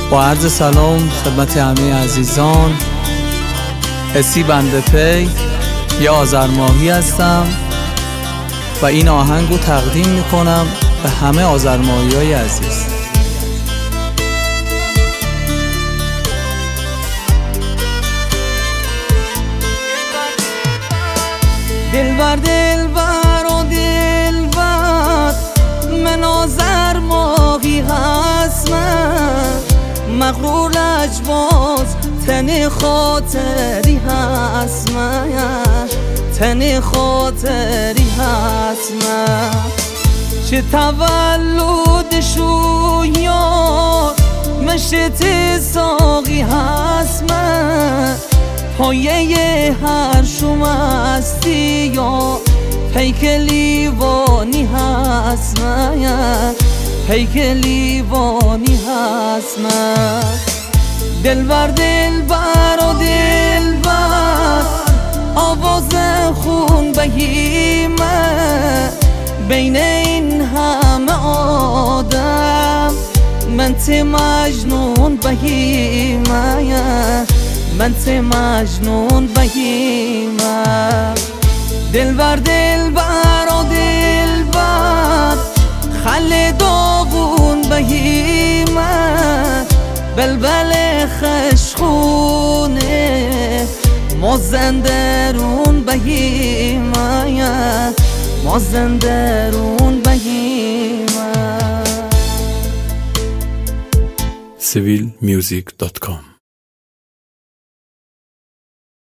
با عرض سلام خدمت همه عزیزان، حسی بنده پی یه آذرماهی هستم و این آهنگو تقدیم میکنم به همه آذرماهی های عزیز. دلبر دلبر و دلبر من آذرماهی هستم، مغرور لجباز تن خاطری هستم، تن خاطری هستم. چه تولدشو یاد مشت ساقی هستم، پایه هر شوم هستی یا پیک لیوانی هستم، پیک لیوانی هستم. دلبر دلبر و دلبر آواز خون بهیمه، بین این همه آدم من ته مجنون بهیمه، من ته مجنون بهیمه. دلبر دلبر و دلبر خل داغون بهیمه، بلبل خشخونه مازندرون بهیمه، مازندرون بهیمه. civilmusic.com